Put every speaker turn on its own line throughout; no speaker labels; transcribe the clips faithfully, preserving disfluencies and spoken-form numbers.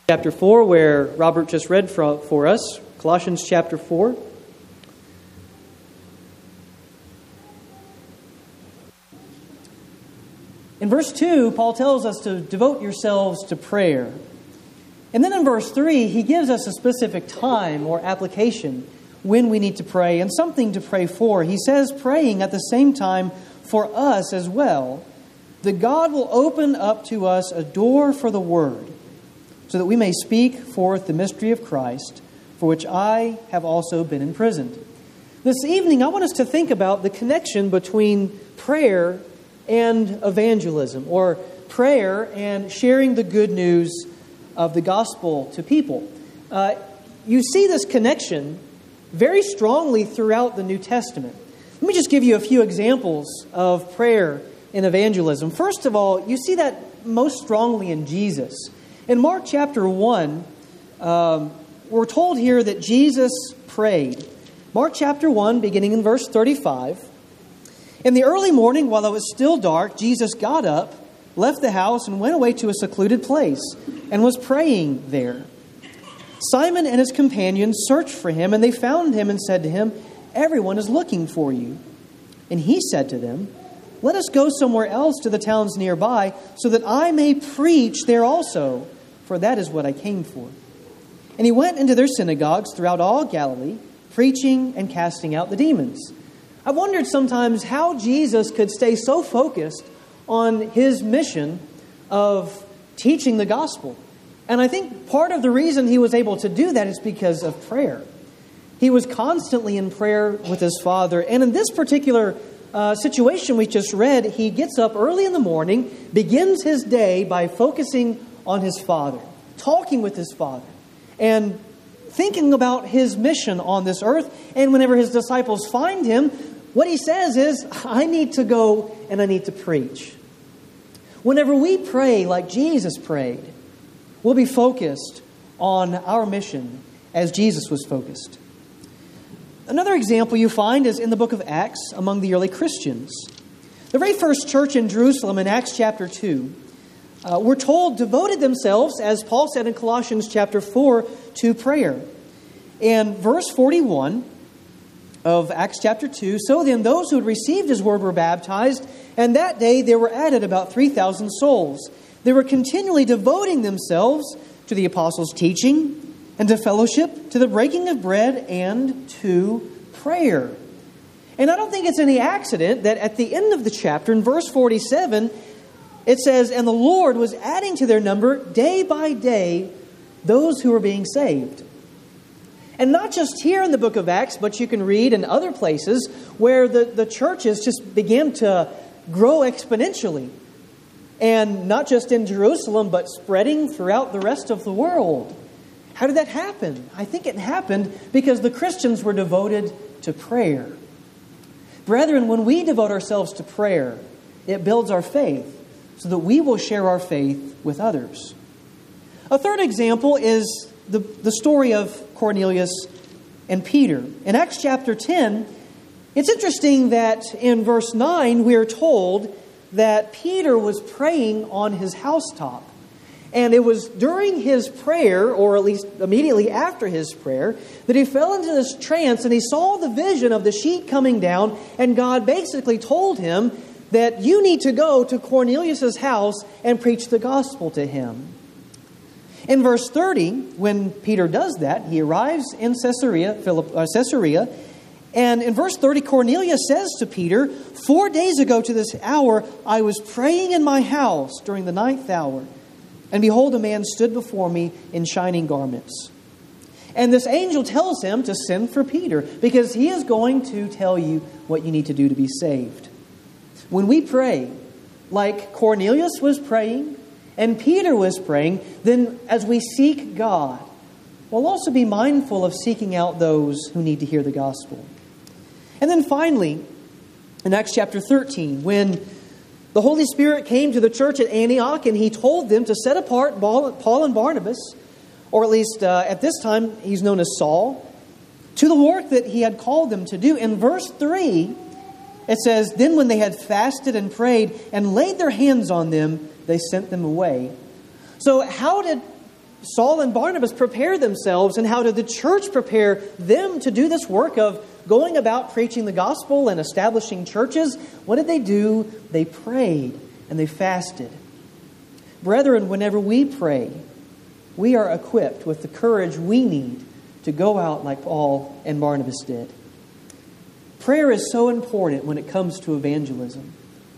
Chapter four, where Robert just read for, for us, Colossians chapter four. In verse two, Paul tells us to devote yourselves to prayer. And then in verse three, he gives us a specific time or application when we need to pray and something to pray for. He says praying at the same time for us as well, that God will open up to us a door for the word, so that we may speak forth the mystery of Christ, for which I have also been imprisoned. This evening, I want us to think about the connection between prayer and evangelism, or prayer and sharing the good news of the gospel to people. Uh, you see this connection very strongly throughout the New Testament. Let me just give you a few examples of prayer and evangelism. First of all, you see that most strongly in Jesus. In Mark chapter one, um, we're told here that Jesus prayed. Mark chapter one, beginning in verse thirty-five. In the early morning, while it was still dark, Jesus got up, left the house, and went away to a secluded place, and was praying there. Simon and his companions searched for him, and they found him and said to him, "Everyone is looking for you." And he said to them, "Let us go somewhere else to the towns nearby, so that I may preach there also, for that is what I came for." And he went into their synagogues throughout all Galilee, preaching and casting out the demons. I wondered sometimes how Jesus could stay so focused on his mission of teaching the gospel. And I think part of the reason he was able to do that is because of prayer. He was constantly in prayer with his Father. And in this particular uh, situation we just read, he gets up early in the morning, begins his day by focusing on his Father, talking with his Father, and thinking about his mission on this earth. And whenever his disciples find him, what he says is, "I need to go and I need to preach." Whenever we pray like Jesus prayed, we'll be focused on our mission as Jesus was focused. Another example you find is in the book of Acts among the early Christians. The very first church in Jerusalem in Acts chapter two, uh, we're told devoted themselves, as Paul said in Colossians chapter four, to prayer. And verse forty-one of Acts chapter two, "So then those who had received his word were baptized, and that day there were added about three thousand souls. They were continually devoting themselves to the apostles' teaching, and to fellowship, to the breaking of bread, and to prayer." And I don't think it's any accident that at the end of the chapter, in verse forty-seven, it says, "And the Lord was adding to their number day by day those who were being saved." And not just here in the book of Acts, but you can read in other places where the, the churches just began to grow exponentially. And not just in Jerusalem, but spreading throughout the rest of the world. How did that happen? I think it happened because the Christians were devoted to prayer. Brethren, when we devote ourselves to prayer, it builds our faith so that we will share our faith with others. A third example is the, the story of Cornelius and Peter. In Acts chapter ten, it's interesting that in verse nine we are told that Peter was praying on his housetop. And it was during his prayer, or at least immediately after his prayer, that he fell into this trance and he saw the vision of the sheet coming down, and God basically told him that you need to go to Cornelius' house and preach the gospel to him. In verse thirty, when Peter does that, he arrives in Caesarea, Philip, uh, Caesarea, and in verse thirty, Cornelius says to Peter, "Four days ago to this hour, I was praying in my house during the ninth hour. And behold, a man stood before me in shining garments." And this angel tells him to send for Peter because he is going to tell you what you need to do to be saved. When we pray, like Cornelius was praying and Peter was praying, then as we seek God, we'll also be mindful of seeking out those who need to hear the gospel. And then finally, in Acts chapter thirteen, when the Holy Spirit came to the church at Antioch and he told them to set apart Paul and Barnabas, or at least uh, at this time he's known as Saul, to the work that he had called them to do. In verse three, it says, "Then when they had fasted and prayed and laid their hands on them, they sent them away." So how did Saul and Barnabas prepare themselves, and how did the church prepare them to do this work of going about preaching the gospel and establishing churches? What did they do? They prayed and they fasted. Brethren, whenever we pray, we are equipped with the courage we need to go out like Paul and Barnabas did. Prayer is so important when it comes to evangelism.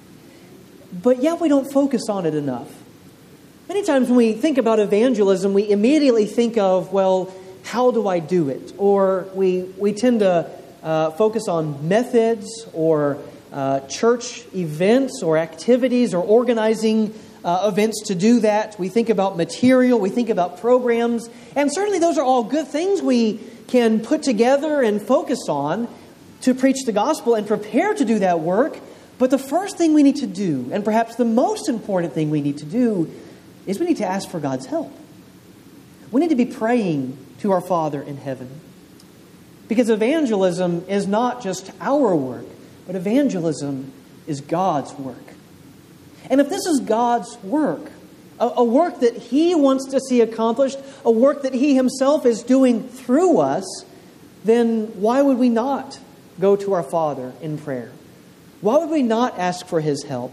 But yet we don't focus on it enough. Many times when we think about evangelism, we immediately think of, well, how do I do it? Or we, we tend to uh, focus on methods or uh, church events or activities or organizing uh, events to do that. We think about material. We think about programs. And certainly those are all good things we can put together and focus on to preach the gospel and prepare to do that work. But the first thing we need to do, and perhaps the most important thing we need to do, is we need to ask for God's help. We need to be praying to our Father in heaven. Because evangelism is not just our work, but evangelism is God's work. And if this is God's work, a, a work that He wants to see accomplished, a work that He Himself is doing through us, then why would we not go to our Father in prayer? Why would we not ask for His help?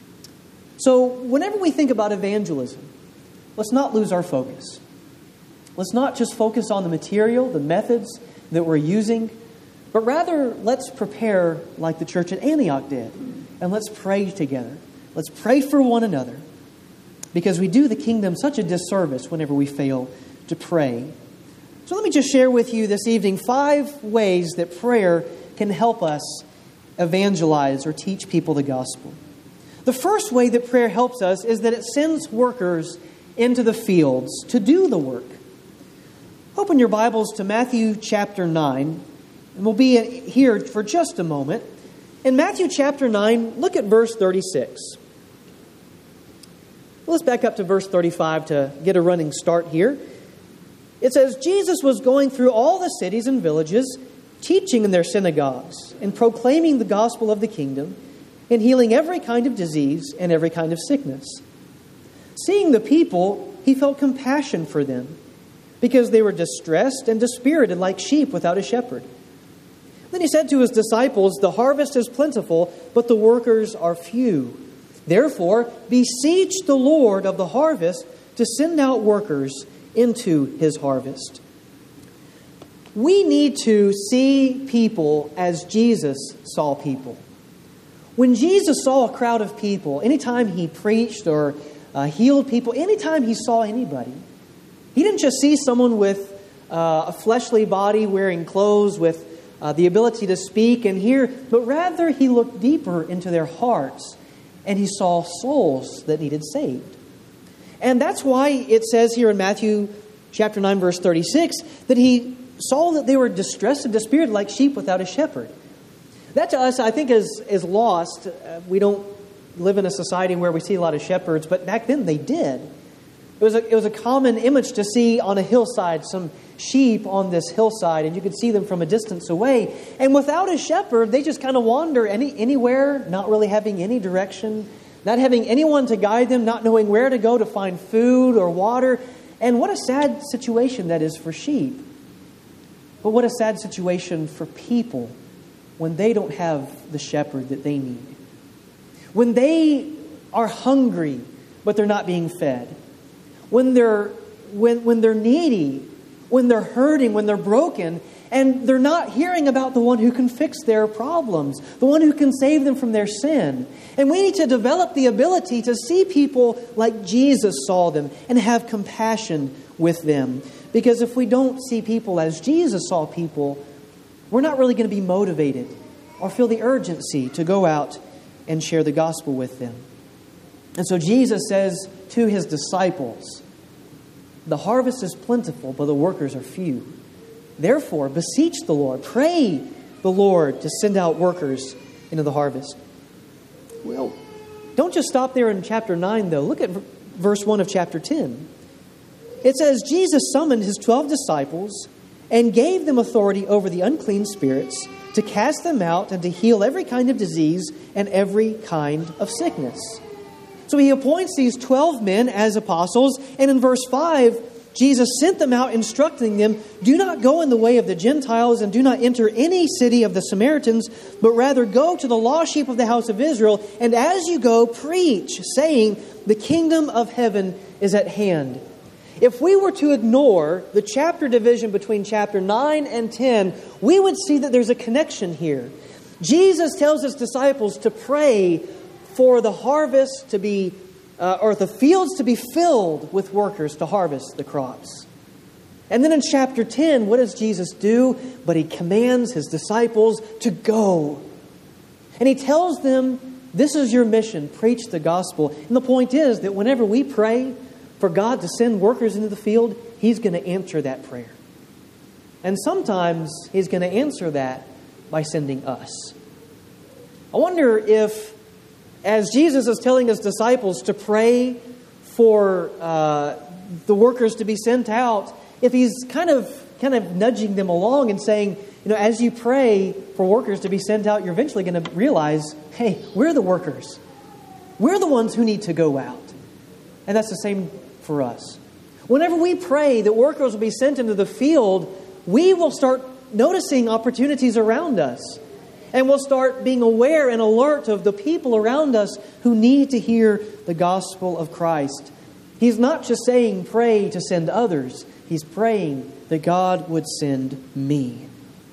So whenever we think about evangelism, let's not lose our focus. Let's not just focus on the material, the methods that we're using, but rather let's prepare like the church at Antioch did. And let's pray together. Let's pray for one another, because we do the kingdom such a disservice whenever we fail to pray. So let me just share with you this evening five ways that prayer can help us evangelize or teach people the gospel. The first way that prayer helps us is that it sends workers into the fields to do the work. Open your Bibles to Matthew chapter nine, and we'll be here for just a moment. In Matthew chapter nine, look at verse thirty-six. Let's back up to verse thirty-five to get a running start here. It says, Jesus was going through all the cities and villages, teaching in their synagogues and proclaiming the gospel of the kingdom, and healing every kind of disease and every kind of sickness. Seeing the people, He felt compassion for them, because they were distressed and dispirited like sheep without a shepherd. Then He said to His disciples, the harvest is plentiful, but the workers are few. Therefore, beseech the Lord of the harvest to send out workers into His harvest. We need to see people as Jesus saw people. When Jesus saw a crowd of people, anytime He preached or uh, healed people, anytime He saw anybody, He didn't just see someone with uh, a fleshly body wearing clothes with uh, the ability to speak and hear, but rather He looked deeper into their hearts and He saw souls that needed saved. And that's why it says here in Matthew chapter nine, verse thirty-six, that He saw that they were distressed and dispirited like sheep without a shepherd. That to us, I think, is, is lost. Uh, we don't live in a society where we see a lot of shepherds, but back then they did. It was a, it was a common image to see on a hillside some sheep on this hillside, and you could see them from a distance away. And without a shepherd, they just kind of wander any anywhere, not really having any direction, not having anyone to guide them, not knowing where to go to find food or water. And what a sad situation that is for sheep. But what a sad situation for people when they don't have the shepherd that they need. When they are hungry, but they're not being fed. When they're, when, when they're needy, when they're hurting, when they're broken, and they're not hearing about the one who can fix their problems, the one who can save them from their sin. And we need to develop the ability to see people like Jesus saw them and have compassion with them. Because if we don't see people as Jesus saw people, we're not really going to be motivated or feel the urgency to go out and share the gospel with them. And so Jesus says to His disciples, the harvest is plentiful, but the workers are few. Therefore, beseech the Lord, pray the Lord to send out workers into the harvest. Well, don't just stop there in chapter nine, though. Look at verse one of chapter ten. It says, Jesus summoned His twelve disciples and gave them authority over the unclean spirits to cast them out and to heal every kind of disease and every kind of sickness. So He appoints these twelve men as apostles. And in verse five, Jesus sent them out, instructing them, "Do not go in the way of the Gentiles, and do not enter any city of the Samaritans, but rather go to the lost sheep of the house of Israel. And as you go, preach, saying, the kingdom of heaven is at hand." If we were to ignore the chapter division between chapter nine and ten, we would see that there's a connection here. Jesus tells His disciples to pray for the harvest to be Uh, or the fields to be filled with workers to harvest the crops. And then in chapter ten, what does Jesus do? But He commands His disciples to go. And He tells them, this is your mission, preach the gospel. And the point is that whenever we pray for God to send workers into the field, He's going to answer that prayer. And sometimes He's going to answer that by sending us. I wonder if, as Jesus is telling His disciples to pray for uh, the workers to be sent out, if He's kind of kind of nudging them along and saying, you know, as you pray for workers to be sent out, you're eventually going to realize, hey, we're the workers. We're the ones who need to go out. And that's the same for us. Whenever we pray that workers will be sent into the field, we will start noticing opportunities around us. And we'll start being aware and alert of the people around us who need to hear the gospel of Christ. He's not just saying pray to send others. He's praying that God would send me.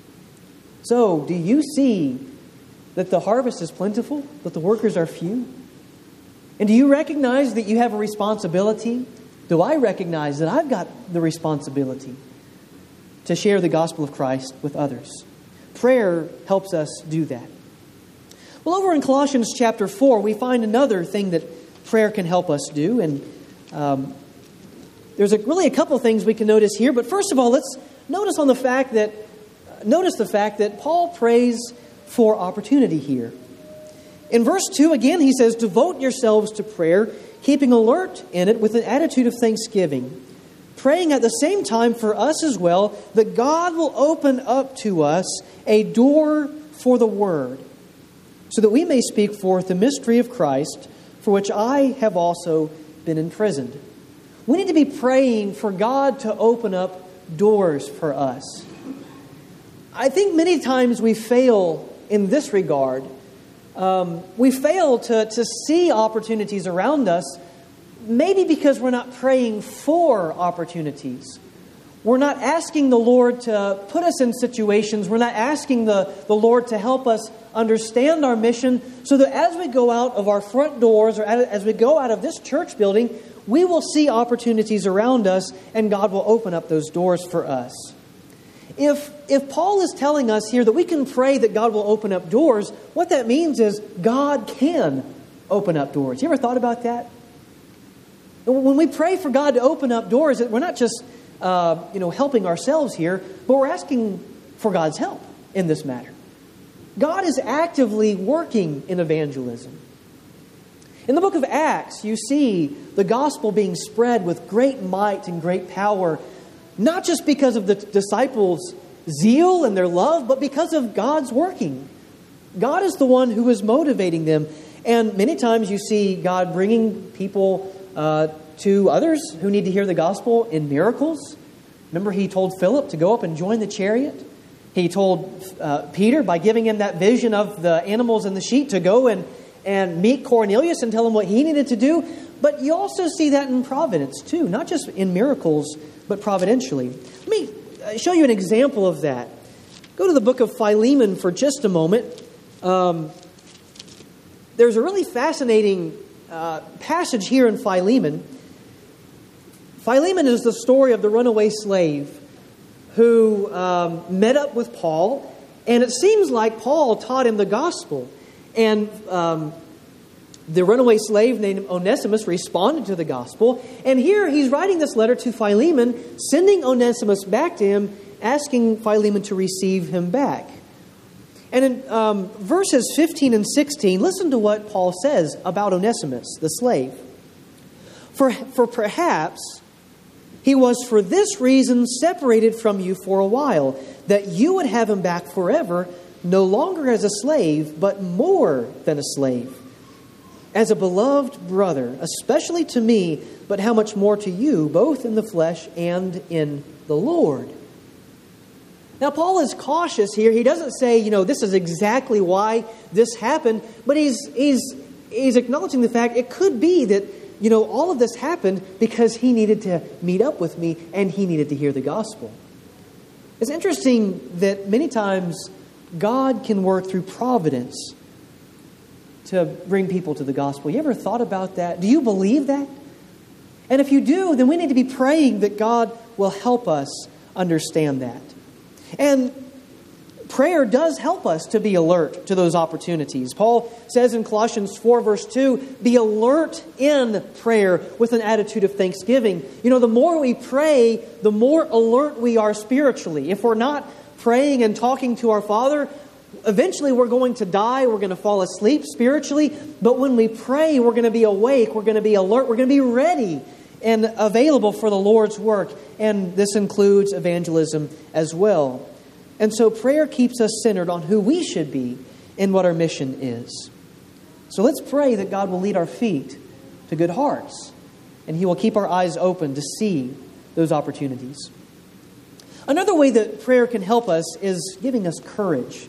So, do you see that the harvest is plentiful, that the workers are few? And do you recognize that you have a responsibility? Do I recognize that I've got the responsibility to share the gospel of Christ with others? Prayer helps us do that. Well, over in Colossians chapter four, we find another thing that prayer can help us do. And um, there's a, really a couple of things we can notice here. But first of all, let's notice on the fact that notice the fact that Paul prays for opportunity here. In verse two, again, he says, "Devote yourselves to prayer, keeping alert in it with an attitude of thanksgiving, praying at the same time for us as well, that God will open up to us a door for the word, so that we may speak forth the mystery of Christ, for which I have also been imprisoned." We need to be praying for God to open up doors for us. I think many times we fail in this regard. Um, we fail to, to see opportunities around us, maybe because we're not praying for opportunities. We're not asking the Lord to put us in situations. We're not asking the, the Lord to help us understand our mission, so that as we go out of our front doors, or as we go out of this church building, we will see opportunities around us, and God will open up those doors for us. If, if Paul is telling us here that we can pray that God will open up doors, what that means is God can open up doors. You ever thought about that? When we pray for God to open up doors, we're not just uh, you know, helping ourselves here, but we're asking for God's help in this matter. God is actively working in evangelism. In the book of Acts, you see the gospel being spread with great might and great power, not just because of the disciples' zeal and their love, but because of God's working. God is the one who is motivating them. And many times you see God bringing people uh, to others who need to hear the gospel in miracles. Remember, He told Philip to go up and join the chariot. He told uh, Peter, by giving him that vision of the animals and the sheep, to go and, and meet Cornelius and tell him what he needed to do. But you also see that in providence too, not just in miracles, but providentially. Let me show you an example of that. Go to the book of Philemon for just a moment. Um, there's a really fascinating uh, passage here in Philemon. Philemon is the story of the runaway slave who um, met up with Paul, and it seems like Paul taught him the gospel. And um, the runaway slave named Onesimus responded to the gospel. And here he's writing this letter to Philemon, sending Onesimus back to him, asking Philemon to receive him back. And in um, verses fifteen and sixteen, listen to what Paul says about Onesimus, the slave. For, for perhaps he was for this reason separated from you for a while, that you would have him back forever, no longer as a slave, but more than a slave, as a beloved brother, especially to me, but how much more to you, both in the flesh and in the Lord. Now, Paul is cautious here. He doesn't say, you know, this is exactly why this happened, but he's he's he's acknowledging the fact it could be that, you know, all of this happened because he needed to meet up with me and he needed to hear the gospel. It's interesting that many times God can work through providence to bring people to the gospel. You ever thought about that? Do you believe that? And if you do, then we need to be praying that God will help us understand that. And prayer does help us to be alert to those opportunities. Paul says in Colossians four, verse two, be alert in prayer with an attitude of thanksgiving. You know, the more we pray, the more alert we are spiritually. If we're not praying and talking to our Father, eventually we're going to die, we're going to fall asleep spiritually. But when we pray, we're going to be awake, we're going to be alert, we're going to be ready and available for the Lord's work. And this includes evangelism as well. And so prayer keeps us centered on who we should be and what our mission is. So let's pray that God will lead our feet to good hearts, and He will keep our eyes open to see those opportunities. Another way that prayer can help us is giving us courage.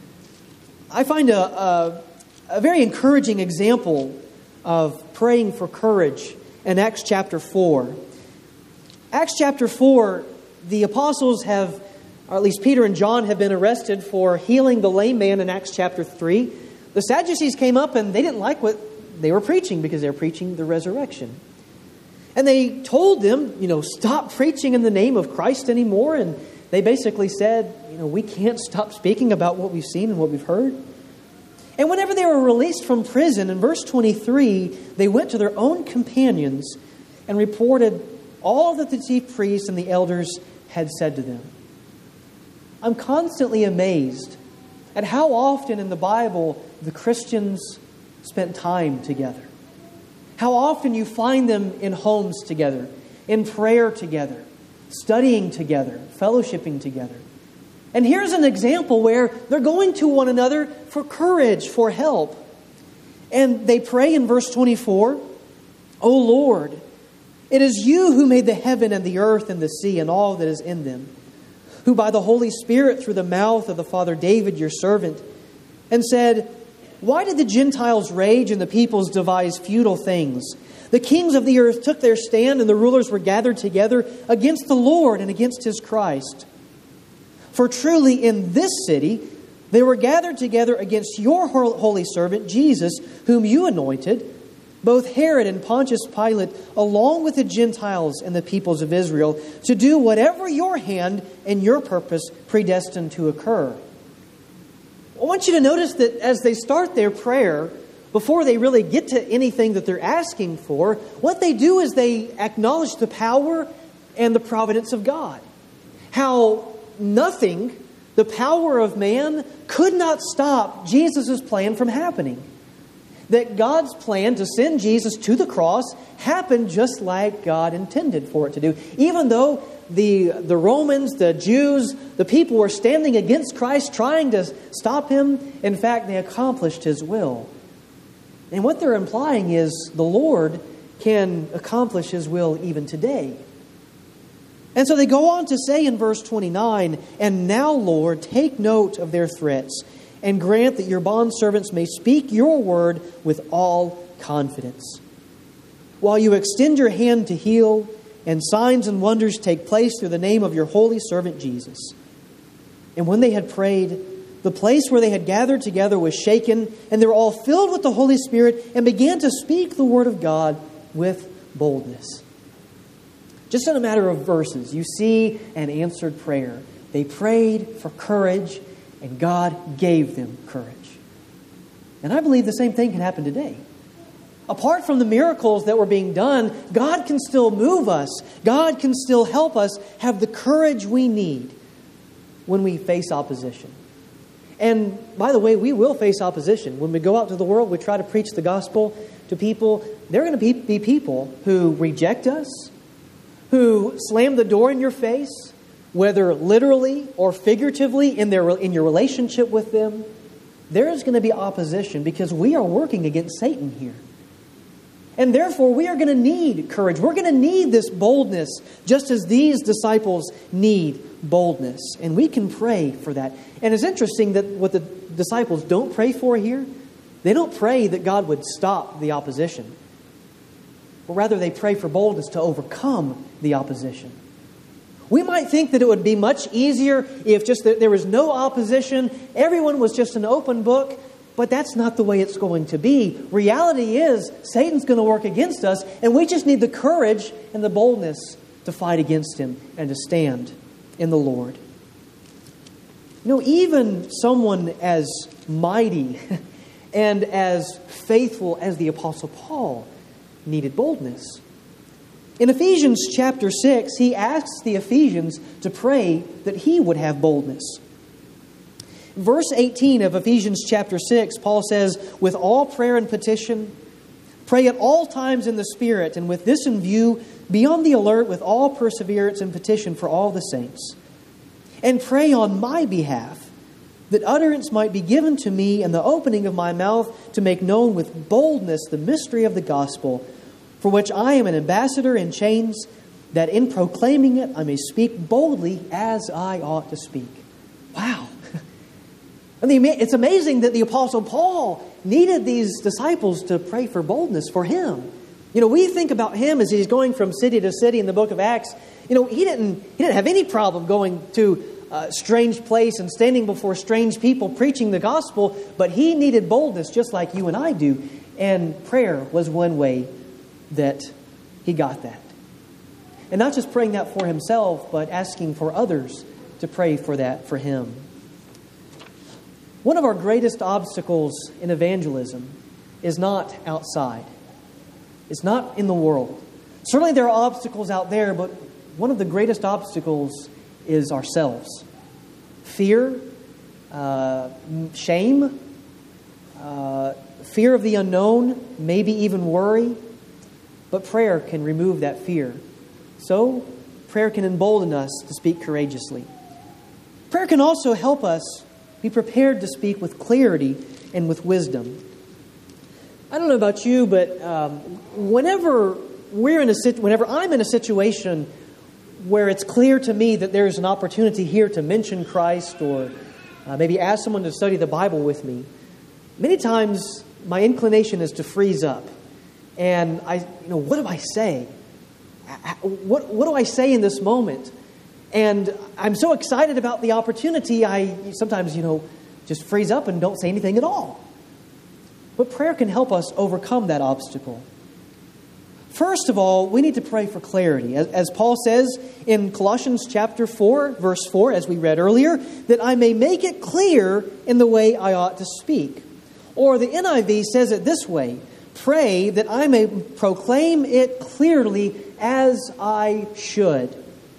I find a, a, a very encouraging example of praying for courage in Acts chapter four. Acts chapter four, the apostles have, or at least Peter and John, have been arrested for healing the lame man in Acts chapter three. The Sadducees came up and they didn't like what they were preaching because they were preaching the resurrection. And they told them, you know, stop preaching in the name of Christ anymore. And they basically said, you know, we can't stop speaking about what we've seen and what we've heard. And whenever they were released from prison, in verse twenty-three, they went to their own companions and reported all that the chief priests and the elders had said to them. I'm constantly amazed at how often in the Bible the Christians spent time together. How often you find them in homes together, in prayer together, studying together, fellowshipping together. And here's an example where they're going to one another for courage, for help. And they pray in verse twenty-four, O Lord, it is you who made the heaven and the earth and the sea and all that is in them, who by the Holy Spirit through the mouth of the father David, your servant, and said, why did the Gentiles rage and the peoples devise futile things? The kings of the earth took their stand and the rulers were gathered together against the Lord and against His Christ. For truly in this city they were gathered together against your holy servant Jesus, whom you anointed, both Herod and Pontius Pilate, along with the Gentiles and the peoples of Israel, to do whatever your hand and your purpose predestined to occur. I want you to notice that as they start their prayer, before they really get to anything that they're asking for, what they do is they acknowledge the power and the providence of God. How nothing, the power of man, could not stop Jesus' plan from happening. That God's plan to send Jesus to the cross happened just like God intended for it to do. Even though the, the Romans, the Jews, the people were standing against Christ, trying to stop Him, in fact, they accomplished His will. And what they're implying is the Lord can accomplish His will even today. And so they go on to say in verse twenty-nine, and now, Lord, take note of their threats and grant that your bondservants may speak your word with all confidence. While you extend your hand to heal, and signs and wonders take place through the name of your holy servant Jesus. And when they had prayed, the place where they had gathered together was shaken, and they were all filled with the Holy Spirit and began to speak the word of God with boldness. Just in a matter of verses, you see an answered prayer. They prayed for courage, and God gave them courage. And I believe the same thing can happen today. Apart from the miracles that were being done, God can still move us. God can still help us have the courage we need when we face opposition. And by the way, we will face opposition. When we go out to the world, we try to preach the gospel to people. There are going to be, be people who reject us, who slam the door in your face, whether literally or figuratively in their in your relationship with them. There is going to be opposition because we are working against Satan here. And therefore, we are going to need courage. We're going to need this boldness, just as these disciples need boldness. And we can pray for that. And it's interesting that what the disciples don't pray for here, they don't pray that God would stop the opposition. But rather, they pray for boldness to overcome the opposition. We might think that it would be much easier if just that there was no opposition, everyone was just an open book. But that's not the way it's going to be. Reality is, Satan's going to work against us, and we just need the courage and the boldness to fight against him and to stand in the Lord. You know, even someone as mighty and as faithful as the Apostle Paul needed boldness. In Ephesians chapter six, he asks the Ephesians to pray that he would have boldness. Verse eighteen of Ephesians chapter six, Paul says, with all prayer and petition, pray at all times in the Spirit, and with this in view, be on the alert with all perseverance and petition for all the saints. And pray on my behalf, that utterance might be given to me and the opening of my mouth to make known with boldness the mystery of the gospel, for which I am an ambassador in chains, that in proclaiming it I may speak boldly as I ought to speak. Wow. I mean, it's amazing that the Apostle Paul needed these disciples to pray for boldness for him. You know, we think about him as he's going from city to city in the book of Acts. You know, he didn't he didn't have any problem going to a strange place and standing before strange people preaching the gospel, but he needed boldness just like you and I do. And prayer was one way that he got that. And not just praying that for himself, but asking for others to pray for that for him. One of our greatest obstacles in evangelism is not outside. It's not in the world. Certainly there are obstacles out there, but one of the greatest obstacles is ourselves. Fear, uh, shame, uh, fear of the unknown, maybe even worry. But prayer can remove that fear. So, prayer can embolden us to speak courageously. Prayer can also help us be prepared to speak with clarity and with wisdom. I don't know about you, but um, whenever we're in a whenever I'm in a situation where it's clear to me that there's an opportunity here to mention Christ or uh, maybe ask someone to study the Bible with me, many times my inclination is to freeze up. And I, you know, what do I say? What what do I say in this moment? And I'm so excited about the opportunity, I sometimes, you know, just freeze up and don't say anything at all. But prayer can help us overcome that obstacle. First of all, we need to pray for clarity. As, as Paul says in Colossians chapter four, verse four, as we read earlier, that I may make it clear in the way I ought to speak. Or the N I V says it this way, pray that I may proclaim it clearly as I should.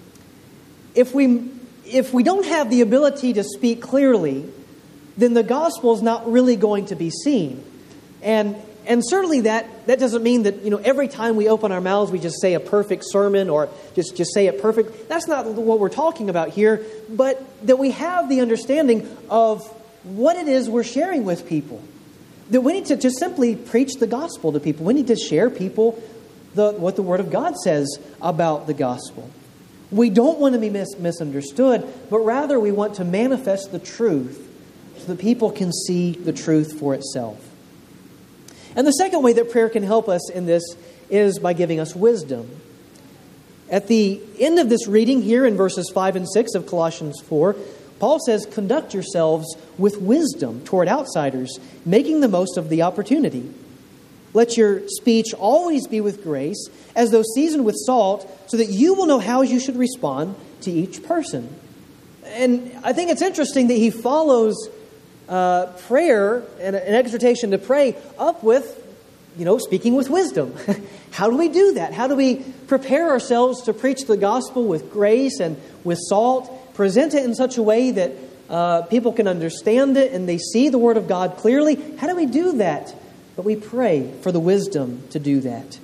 If we if we don't have the ability to speak clearly, then the gospel is not really going to be seen. And and certainly that, that doesn't mean that, you know, every time we open our mouths we just say a perfect sermon or just, just say it perfect. That's not what we're talking about here, but that we have the understanding of what it is we're sharing with people. That we need to just simply preach the gospel to people. We need to share people the what the Word of God says about the gospel. We don't want to be mis- misunderstood, but rather we want to manifest the truth so that people can see the truth for itself. And the second way that prayer can help us in this is by giving us wisdom. At the end of this reading here in verses five and six of Colossians four, Paul says, conduct yourselves with wisdom toward outsiders, making the most of the opportunity. Let your speech always be with grace, as though seasoned with salt, so that you will know how you should respond to each person. And I think it's interesting that he follows uh, prayer and an exhortation to pray up with, you know, speaking with wisdom. How do we do that? How do we prepare ourselves to preach the gospel with grace and with salt, present it in such a way that uh, people can understand it and they see the Word of God clearly? How do we do that? But we pray for the wisdom to do that.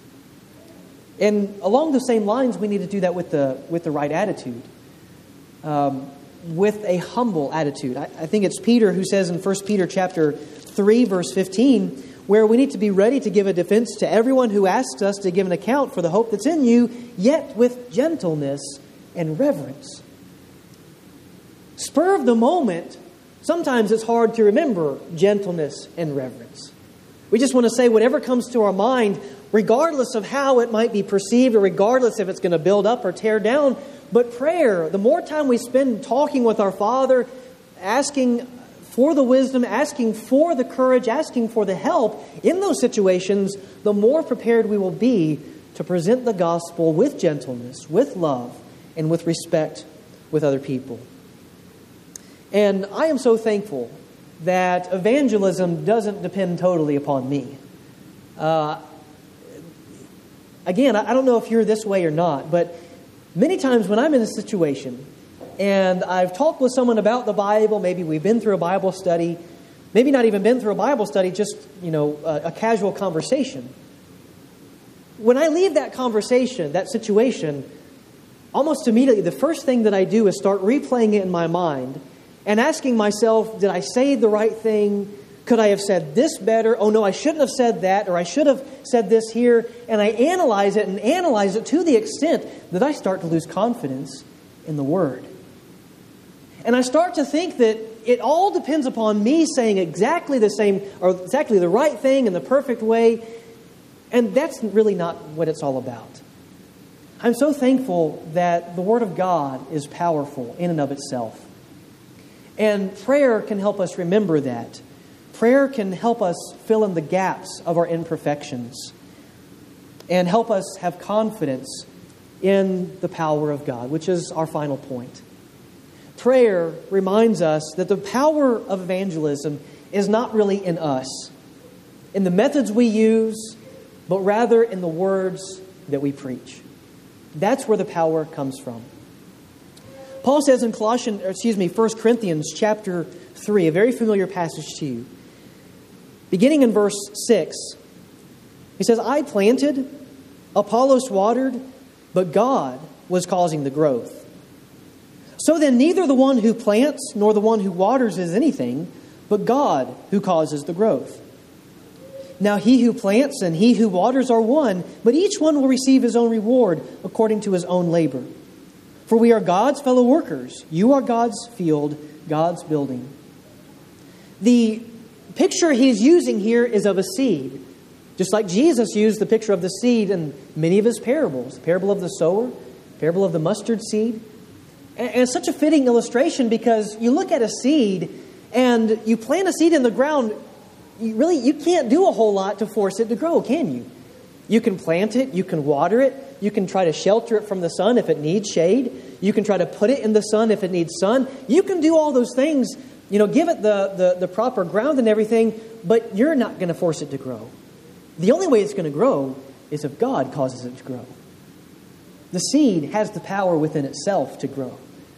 And along the same lines, we need to do that with the with the right attitude, um, with a humble attitude. I, I think it's Peter who says in First Peter chapter three, verse fifteen, where we need to be ready to give a defense to everyone who asks us to give an account for the hope that's in you, yet with gentleness and reverence. Spur of the moment, sometimes it's hard to remember gentleness and reverence. We just want to say whatever comes to our mind, regardless of how it might be perceived or regardless if it's going to build up or tear down. But prayer, the more time we spend talking with our Father, asking for the wisdom, asking for the courage, asking for the help in those situations, the more prepared we will be to present the gospel with gentleness, with love, and with respect with other people. And I am so thankful that evangelism doesn't depend totally upon me. Uh, again, I don't know if you're this way or not, but many times when I'm in a situation and I've talked with someone about the Bible, maybe we've been through a Bible study, maybe not even been through a Bible study, just, you know, a, a casual conversation. When I leave that conversation, that situation, almost immediately, the first thing that I do is start replaying it in my mind and asking myself, did I say the right thing? Could I have said this better? Oh, no, I shouldn't have said that, or I should have said this here. And I analyze it and analyze it to the extent that I start to lose confidence in the Word. And I start to think that it all depends upon me saying exactly the same, or exactly the right thing in the perfect way. And that's really not what it's all about. I'm so thankful that the Word of God is powerful in and of itself. And prayer can help us remember that. Prayer can help us fill in the gaps of our imperfections and help us have confidence in the power of God, which is our final point. Prayer reminds us that the power of evangelism is not really in us, in the methods we use, but rather in the words that we preach. That's where the power comes from. Paul says in Colossians, excuse me, First Corinthians chapter three, a very familiar passage to you. Beginning in verse six, he says, I planted, Apollos watered, but God was causing the growth. So then neither the one who plants nor the one who waters is anything, but God who causes the growth. Now he who plants and he who waters are one, but each one will receive his own reward according to his own labor. For we are God's fellow workers. You are God's field, God's building. The picture he's using here is of a seed. Just like Jesus used the picture of the seed in many of his parables. The parable of the sower, the parable of the mustard seed. And it's such a fitting illustration because you look at a seed and you plant a seed in the ground. You really, you can't do a whole lot to force it to grow, can you? You can plant it, you can water it, you can try to shelter it from the sun if it needs shade. You can try to put it in the sun if it needs sun. You can do all those things, you know, give it the, the, the proper ground and everything, but you're not going to force it to grow. The only way it's going to grow is if God causes it to grow. The seed has the power within itself to grow.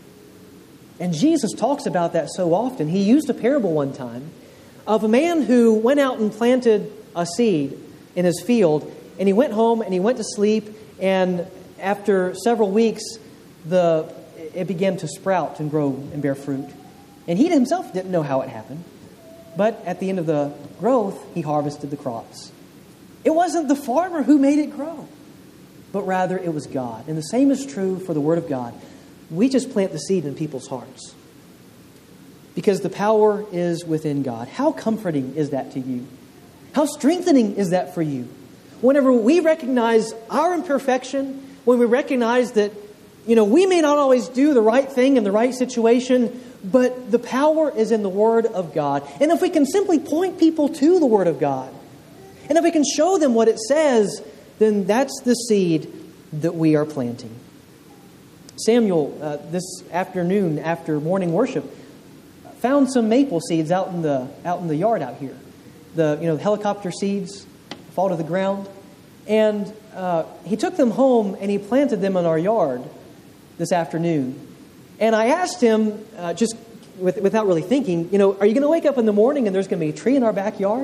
And Jesus talks about that so often. He used a parable one time of a man who went out and planted a seed in his field, and he went home and he went to sleep, and after several weeks, the it began to sprout and grow and bear fruit. And he himself didn't know how it happened. But at the end of the growth, he harvested the crops. It wasn't the farmer who made it grow, but rather it was God. And the same is true for the Word of God. We just plant the seed in people's hearts because the power is within God. How comforting is that to you? How strengthening is that for you? Whenever we recognize our imperfection, when we recognize that, you know, we may not always do the right thing in the right situation, but the power is in the Word of God. And if we can simply point people to the Word of God, and if we can show them what it says, then that's the seed that we are planting. Samuel, uh, this afternoon after morning worship, found some maple seeds out in the out in the yard out here. The you know the helicopter seeds fall to the ground, and uh, he took them home and he planted them in our yard this afternoon. And I asked him, uh, just with, without really thinking, you know, are you going to wake up in the morning and there's going to be a tree in our backyard?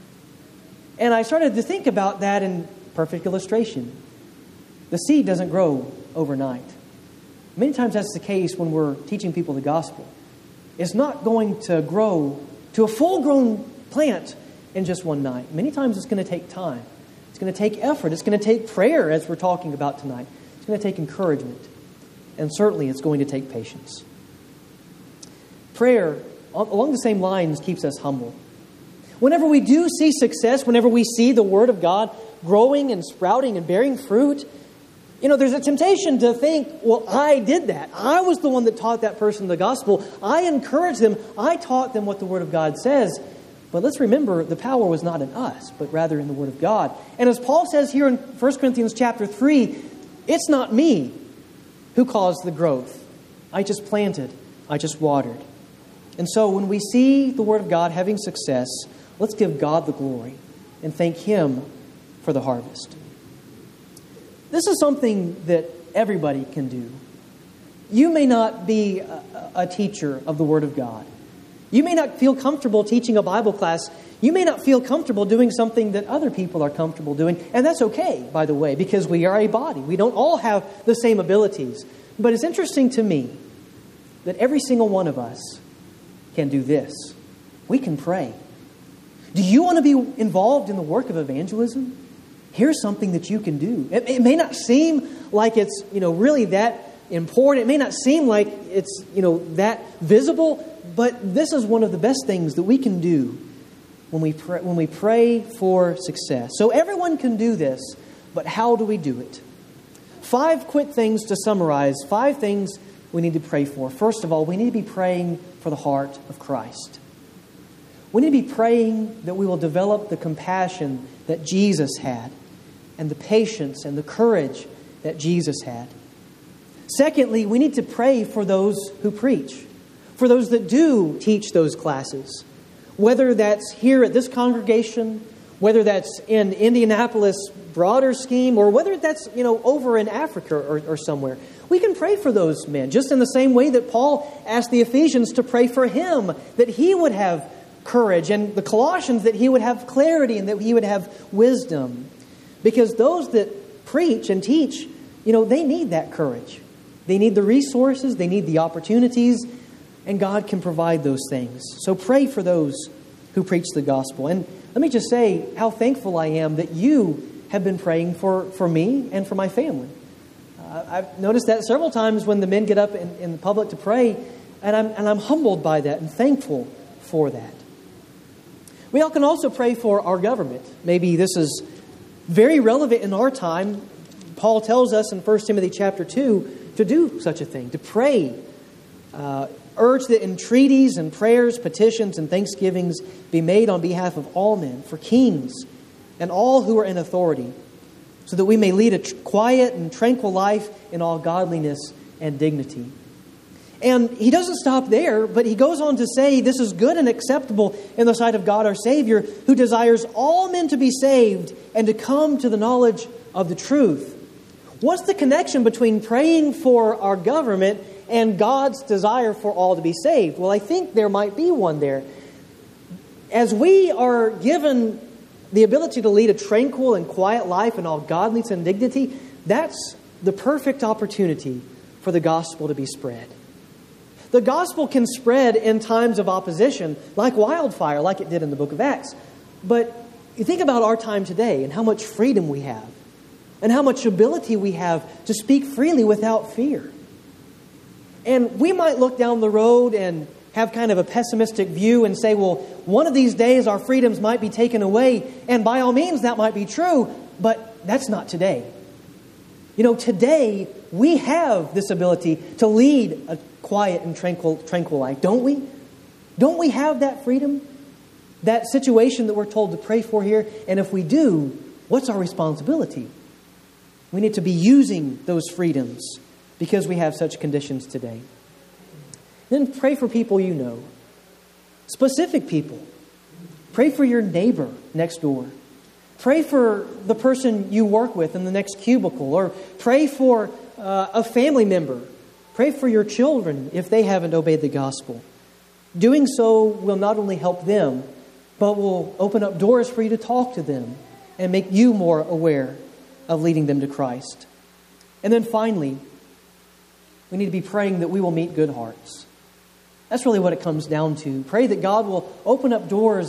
And I started to think about that in perfect illustration. The seed doesn't grow overnight. Many times that's the case when we're teaching people the gospel. It's not going to grow to a full-grown plant in just one night. Many times it's going to take time. It's going to take effort. It's going to take prayer, as we're talking about tonight. It's going to take encouragement. And certainly it's going to take patience. Prayer, along the same lines, keeps us humble. Whenever we do see success, whenever we see the Word of God growing and sprouting and bearing fruit, you know, there's a temptation to think, well, I did that. I was the one that taught that person the gospel. I encouraged them. I taught them what the Word of God says. But let's remember, the power was not in us, but rather in the Word of God. And as Paul says here in First Corinthians chapter three, it's not me who caused the growth. I just planted. I just watered. And so when we see the Word of God having success, let's give God the glory and thank Him for the harvest. This is something that everybody can do. You may not be a, a teacher of the Word of God. You may not feel comfortable teaching a Bible class. You may not feel comfortable doing something that other people are comfortable doing. And that's okay, by the way, because we are a body. We don't all have the same abilities. But it's interesting to me that every single one of us can do this. We can pray. Do you want to be involved in the work of evangelism? Here's something that you can do. It, it may not seem like it's, you know, really that important. It may not seem like it's, you know, that visible, but this is one of the best things that we can do when we pray, when we pray for success. So everyone can do this, but how do we do it? Five quick things to summarize. Five things we need to pray for. First of all, we need to be praying for the heart of Christ. We need to be praying that we will develop the compassion that Jesus had, and the patience and the courage that Jesus had. Secondly, we need to pray for those who preach, for those that do teach those classes, whether that's here at this congregation, whether that's in Indianapolis broader scheme, or whether that's, you know, over in Africa or, or somewhere. We can pray for those men, just in the same way that Paul asked the Ephesians to pray for him, that he would have courage, and the Colossians that he would have clarity and that he would have wisdom. Because those that preach and teach, you know, they need that courage. They need the resources, they need the opportunities, and God can provide those things. So pray for those who preach the gospel. And let me just say how thankful I am that you have been praying for, for me and for my family. Uh, I've noticed that several times when the men get up in, in the public to pray, and I'm, and I'm humbled by that and thankful for that. We all can also pray for our government. Maybe this is very relevant in our time. Paul tells us in First Timothy chapter two to do such a thing, to pray. Uh, urge that entreaties and prayers, petitions and thanksgivings be made on behalf of all men, for kings and all who are in authority, so that we may lead a tr- quiet and tranquil life in all godliness and dignity. And he doesn't stop there, but he goes on to say this is good and acceptable in the sight of God our Savior, who desires all men to be saved and to come to the knowledge of the truth. What's the connection between praying for our government and God's desire for all to be saved? Well, I think there might be one there. As we are given the ability to lead a tranquil and quiet life in all godliness and dignity, that's the perfect opportunity for the gospel to be spread. The gospel can spread in times of opposition like wildfire, like it did in the book of Acts. But you think about our time today and how much freedom we have and how much ability we have to speak freely without fear. And we might look down the road and have kind of a pessimistic view and say, well, one of these days our freedoms might be taken away. And by all means, that might be true, but that's not today. You know, today we have this ability to lead a quiet and tranquil, tranquil life, don't we? Don't we have that freedom? That situation that we're told to pray for here? And if we do, what's our responsibility? We need to be using those freedoms because we have such conditions today. Then pray for people you know. Specific people. Pray for your neighbor next door. Pray for the person you work with in the next cubicle. Or pray for uh, a family member. Pray for your children if they haven't obeyed the gospel. Doing so will not only help them, but will open up doors for you to talk to them and make you more aware of leading them to Christ. And then finally, we need to be praying that we will meet good hearts. That's really what it comes down to. Pray that God will open up doors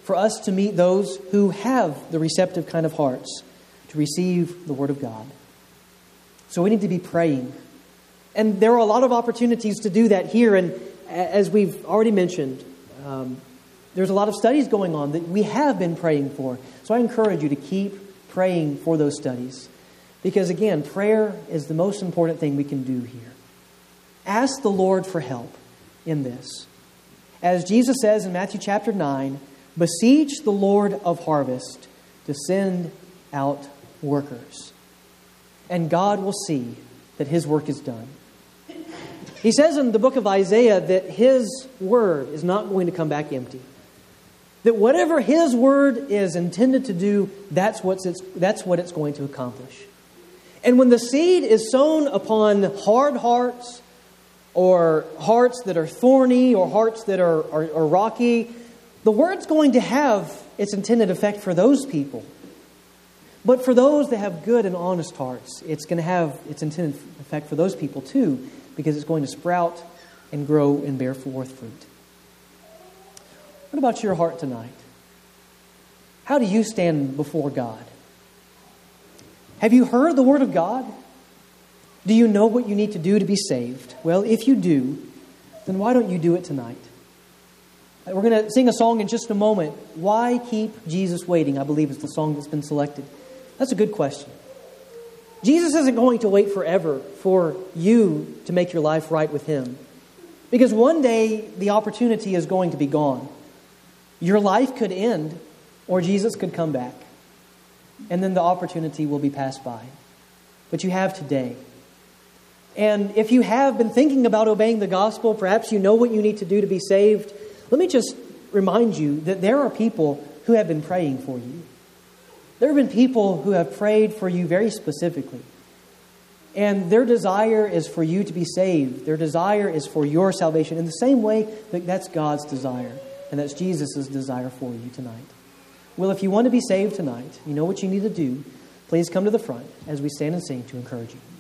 for us to meet those who have the receptive kind of hearts to receive the Word of God. So we need to be praying. And there are a lot of opportunities to do that here. And as we've already mentioned, um, there's a lot of studies going on that we have been praying for. So I encourage you to keep praying for those studies. Because again, prayer is the most important thing we can do here. Ask the Lord for help in this. As Jesus says in Matthew chapter nine, beseech the Lord of harvest to send out workers. And God will see that His work is done. He says in the book of Isaiah that His word is not going to come back empty. That whatever His word is intended to do, that's, what's it's, that's what it's going to accomplish. And when the seed is sown upon hard hearts, or hearts that are thorny, or hearts that are, are, are rocky, the word's going to have its intended effect for those people. But for those that have good and honest hearts, it's going to have its intended effect for those people too, because it's going to sprout and grow and bear forth fruit. What about your heart tonight? How do you stand before God? Have you heard the Word of God? Do you know what you need to do to be saved? Well, if you do, then why don't you do it tonight? We're going to sing a song in just a moment. Why keep Jesus waiting? I believe is the song that's been selected. That's a good question. Jesus isn't going to wait forever for you to make your life right with Him. Because one day the opportunity is going to be gone. Your life could end, or Jesus could come back. And then the opportunity will be passed by. But you have today. And if you have been thinking about obeying the gospel, perhaps you know what you need to do to be saved. Let me just remind you that there are people who have been praying for you. There have been people who have prayed for you very specifically. And their desire is for you to be saved. Their desire is for your salvation in the same way that that's God's desire. And that's Jesus' desire for you tonight. Well, if you want to be saved tonight, you know what you need to do. Please come to the front as we stand and sing to encourage you.